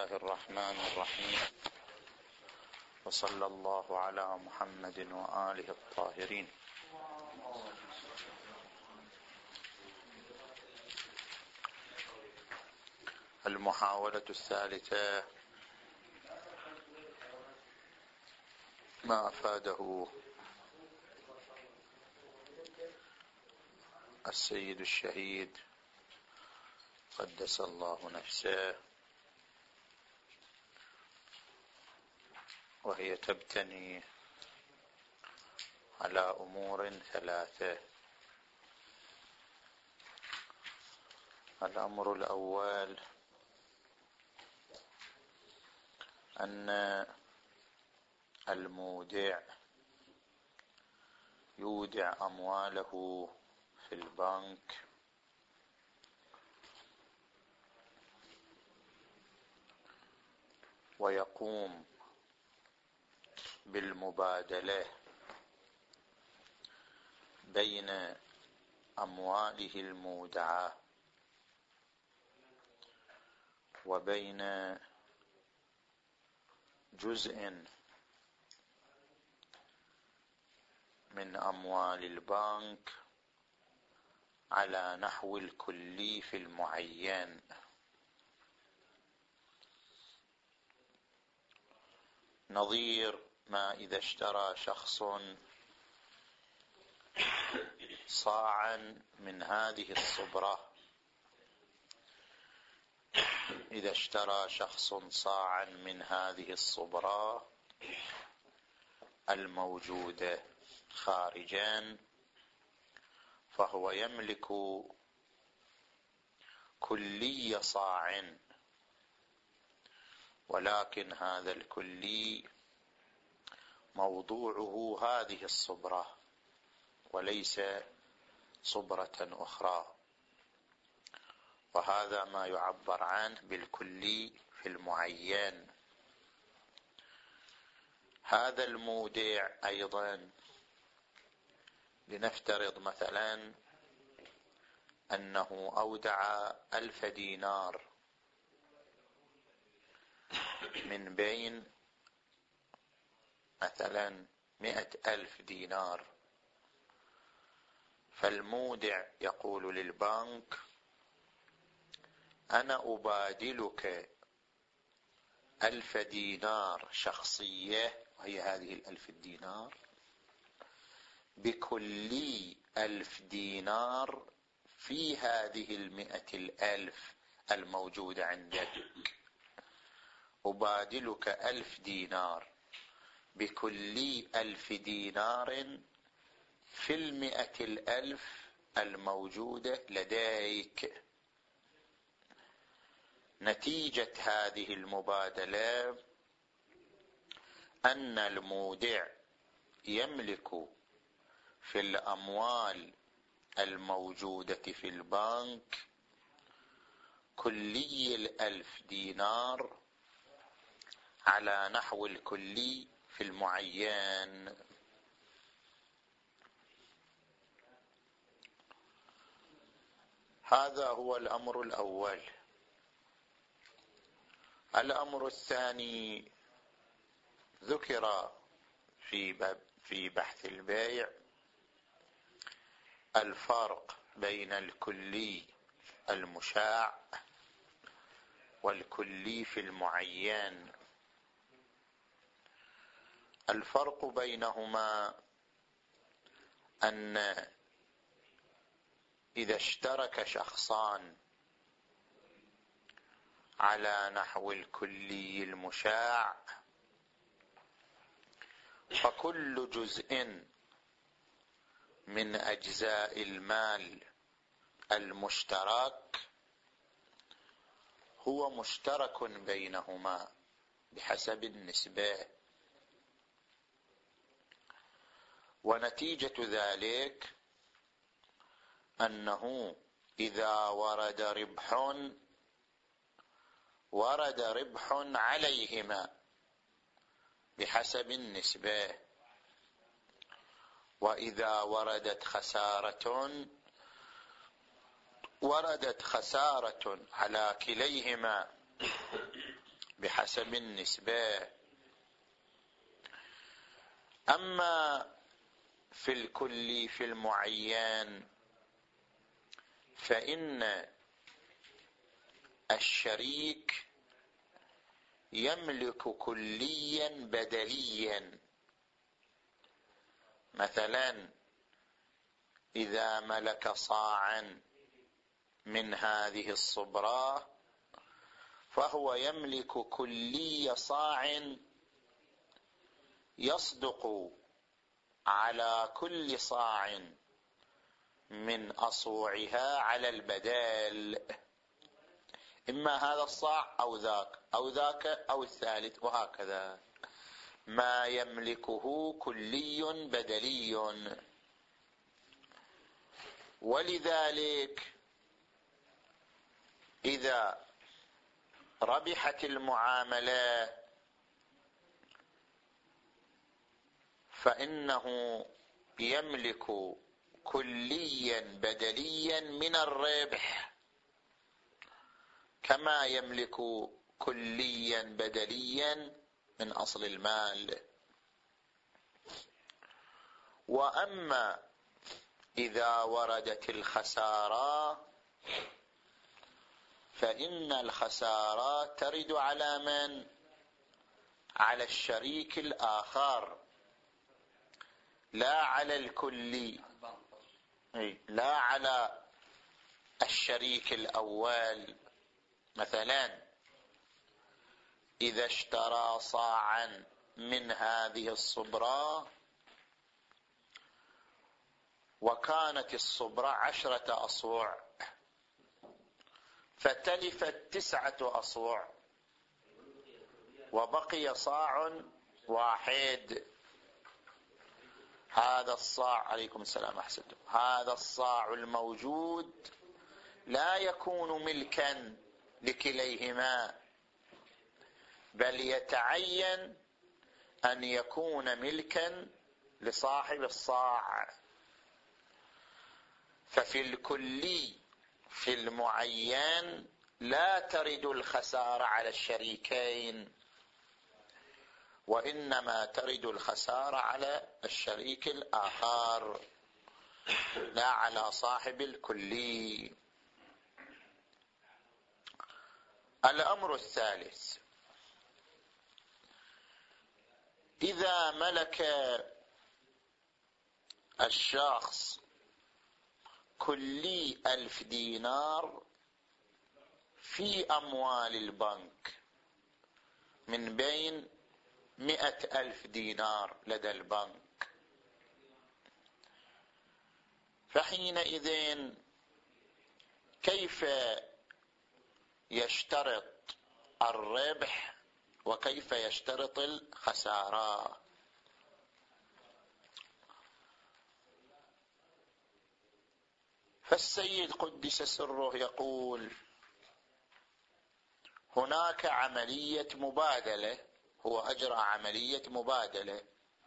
الله الرحمن الرحيم، وصلى الله على محمد وآله الطاهرين. المحاولة الثالثة، ما أفاده السيد الشهيد قدس الله نفسه، وهي تبتني على أمور ثلاثة. الأمر الأول أن المودع يودع أمواله في البنك ويقوم بالمبادلة بين أمواله المودعة وبين جزء من أموال البنك على نحو الكلي في المعين. نظير ما إذا اشترى شخص صاعا من هذه الصبرة، إذا اشترى شخص صاعا من هذه الصبرة الموجودة خارجا، فهو يملك كلي صاع، ولكن هذا الكلي موضوعه هذه الصبرة وليس صبرة أخرى، وهذا ما يعبر عنه بالكلي في المعين. هذا المودع أيضا، لنفترض مثلا أنه أودع 1000 دينار من بين مثلا 100,000 دينار، فالمودع يقول للبنك: أنا أبادلك 1000 دينار شخصية، وهي هذه 1000 دينار، بكلي 1000 دينار في هذه 100,000 الموجودة عندك. أبادلك 1000 دينار بكلي 1000 دينار في 100,000 الموجودة لديك. نتيجة هذه المبادلة أن المودع يملك في الأموال الموجودة في البنك كلي 1000 دينار على نحو الكلي في المعين. هذا هو الأمر الأول. الأمر الثاني ذكر في بحث البيع الفرق بين الكلي المشاع والكلي في المعين. الفرق بينهما أن إذا اشترك شخصان على نحو الكلي المشاع، فكل جزء من أجزاء المال المشترك هو مشترك بينهما بحسب النسبة، ونتيجة ذلك أنه إذا ورد ربح عليهما بحسب النسبة، وإذا وردت خسارة على كليهما بحسب النسبة. أما في الكل في المعين فإن الشريك يملك كليا بدليا. مثلا إذا ملك صاعا من هذه الصبرة فهو يملك كلي صاع يصدق على كل صاع من أصوعها على البدال، إما هذا الصاع أو ذاك أو ذاك أو الثالث، وهكذا ما يملكه كلي بدلي. ولذلك إذا ربحت المعاملة فإنه يملك كليا بدليا من الربح كما يملك كليا بدليا من أصل المال. وأما إذا وردت الخسارة فإن الخسارة ترد على من؟ على الشريك الآخر لا على الكلي، لا على الشريك الأول. مثلا إذا اشترى صاعا من هذه الصبرة وكانت الصبرة 10 أصوع فتلفت 9 أصوع وبقي صاع واحد، هذا الصاع عليكم السلام أحسنتم، هذا الصاع الموجود لا يكون ملكا لكليهما، بل يتعين أن يكون ملكا لصاحب الصاع. ففي الكلي في المعين لا ترد الخسارة على الشريكين، وإنما ترد الخسارة على الشريك الآخر لا على صاحب الكلي. الأمر الثالث: إذا ملك الشخص كلي 1000 دينار في أموال البنك من بين 100,000 دينار لدى البنك، فحينئذ كيف يشترط الربح وكيف يشترط الخسارة؟ فالسيد قدس سره يقول: هناك عملية مبادلة، هو أجرى عملية مبادلة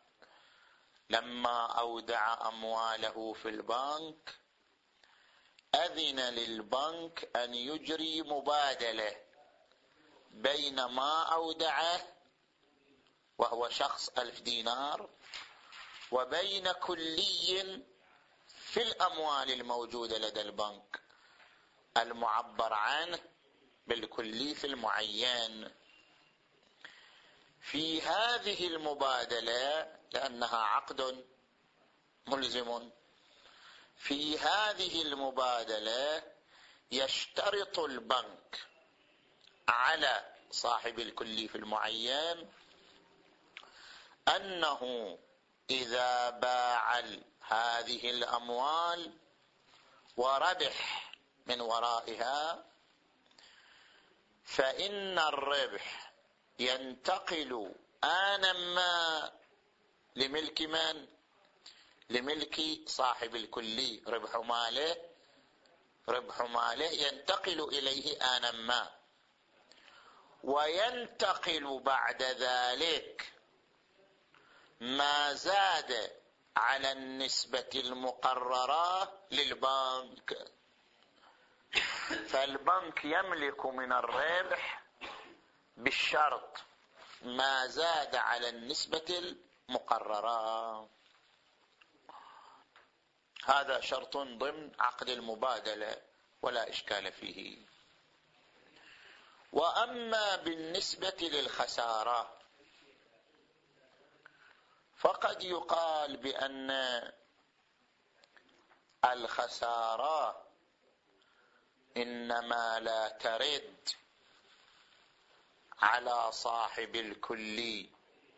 لما أودع أمواله في البنك، أذن للبنك أن يجري مبادلة بين ما أودعه وهو شخص 1000 دينار وبين كلي في الأموال الموجودة لدى البنك المعبر عنه بالكلي في المعين. في هذه المبادلة، لأنها عقد ملزم، في هذه المبادلة يشترط البنك على صاحب الكلي في المعين أنه إذا باع هذه الأموال وربح من ورائها فإن الربح ينتقل آنا ما لملك من؟ لملك صاحب الكلي. ربح ماله ينتقل إليه آنا ما، وينتقل بعد ذلك ما زاد على النسبة المقررة للبنك. فالبنك يملك من الربح بالشرط ما زاد على النسبة المقررة. هذا شرط ضمن عقد المبادلة ولا إشكال فيه. وأما بالنسبة للخسارة فقد يقال بأن الخسارة إنما لا ترد على صاحب الكلي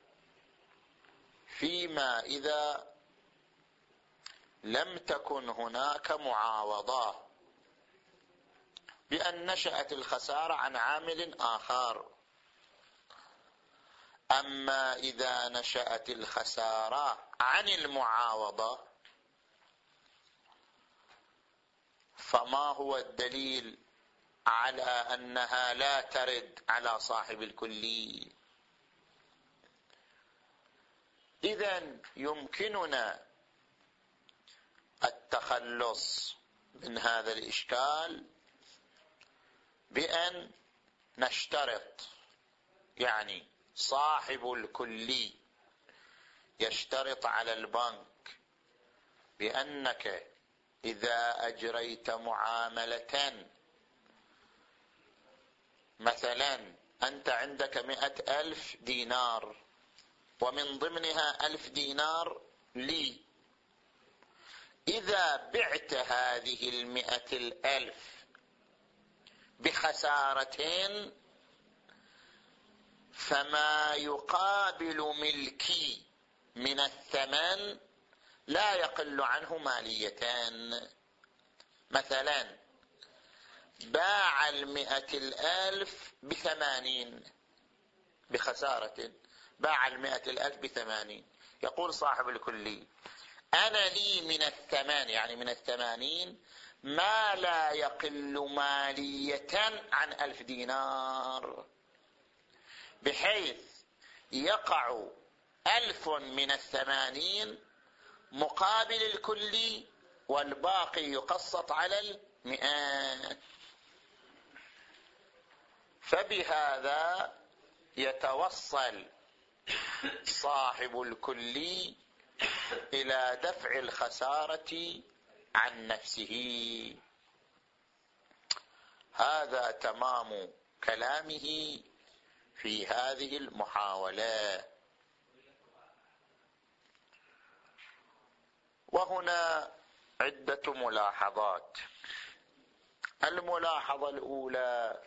فيما إذا لم تكن هناك معاوضة، بأن نشأت الخسارة عن عامل آخر. أما إذا نشأت الخسارة عن المعاوضة فما هو الدليل على أنها لا ترد على صاحب الكلي؟ إذن يمكننا التخلص من هذا الإشكال بأن نشترط، يعني صاحب الكلي يشترط على البنك بأنك إذا أجريت معاملة، مثلا أنت عندك 100,000 دينار ومن ضمنها 1000 دينار لي، إذا بعت هذه 100,000 بخسارتين فما يقابل ملكي من الثمن لا يقل عنه ماليتان. مثلا باع 100,000 ب80 بخسارة، باع 100,000 ب80، يقول صاحب الكلي أنا لي من الثمن، يعني من 80 ما لا يقل مالية عن 1000 دينار، بحيث يقع 1000 من 80 مقابل الكلي والباقي يقسط على 100. فبهذا يتوصل صاحب الكلي إلى دفع الخسارة عن نفسه. هذا تمام كلامه في هذه المحاولة. وهنا عدة ملاحظات. الملاحظة الأولى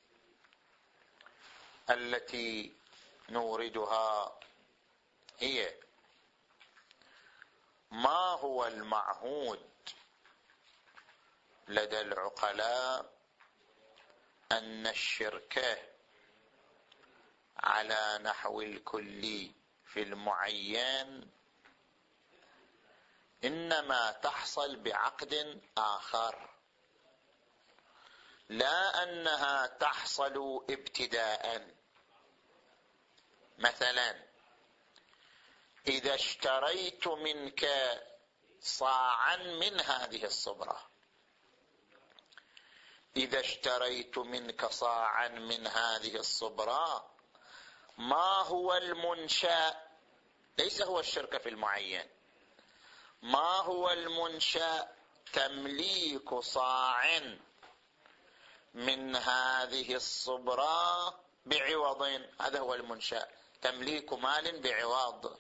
التي نوردها هي ما هو المعهود لدى العقلاء أن الشركة على نحو الكلي في المعين إنما تحصل بعقد آخر، لا أنها تحصل ابتداء. مثلا إذا اشتريت منك صاعا من هذه الصبرة، إذا اشتريت منك صاعا من هذه الصبرة، ما هو المنشأ؟ ليس هو الشركة في المعين، ما هو المنشأ؟ تمليك صاع من هذه الصبرة بعوض، هذا هو المنشأ، تمليك مال بعوض.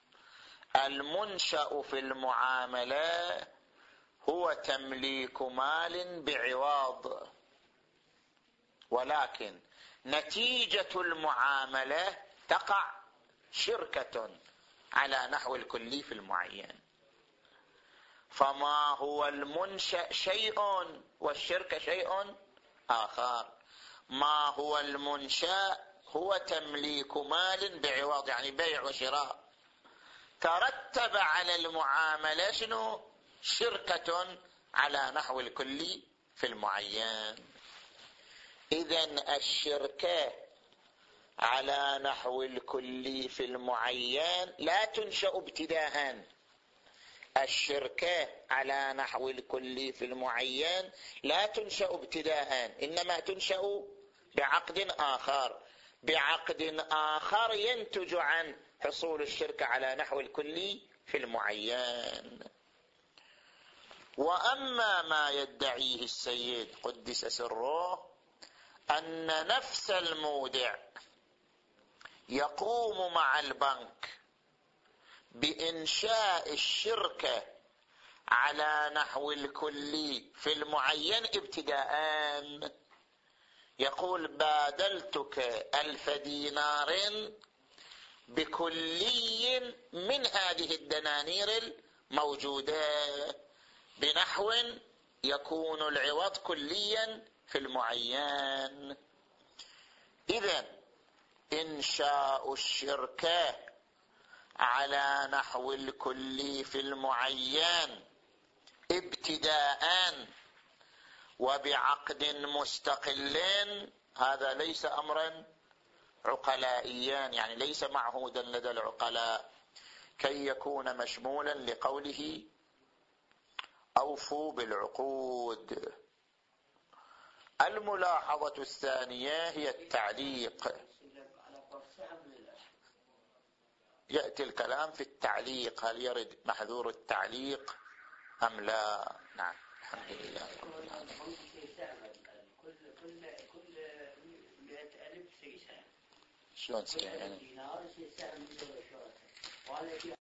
المنشأ في المعاملة هو تمليك مال بعوض، ولكن نتيجة المعاملة تقع شركة على نحو الكلي في المعين. فما هو المنشأ شيء والشركة شيء آخر. ما هو المنشأ هو تمليك مال بعوض، يعني بيع وشراء، ترتب على المعاملة شنو؟ شركة على نحو الكلي في المعين. إذن الشركة على نحو الكلي في المعين لا تنشأ ابتداءً. الشركة على نحو الكلي في المعين لا تنشأ ابتداءً، إنما تنشأ بعقد آخر. بعقد آخر ينتج عن حصول الشركة على نحو الكلي في المعين. وأما ما يدعيه السيد قدس سره أن نفس المودع يقوم مع البنك بإنشاء الشركة على نحو الكلي في المعين ابتداءً، يقول بادلتك 1000 دينار بكلي من هذه الدنانير الموجودة بنحو يكون العوض كليا في المعين. إذن إنشاء الشركة على نحو الكلي في المعين ابتداء وبعقد مستقل هذا ليس أمرا عقلائيا، يعني ليس معهودا لدى العقلاء كي يكون مشمولا لقوله أوفوا بالعقود. الملاحظة الثانية هي التعليق. يأتي الكلام في التعليق، هل يرد محذور التعليق أم لا؟ نعم الحمد لله رب العالمين. كل 100,000 سيسهم شلون سيسهم يعني؟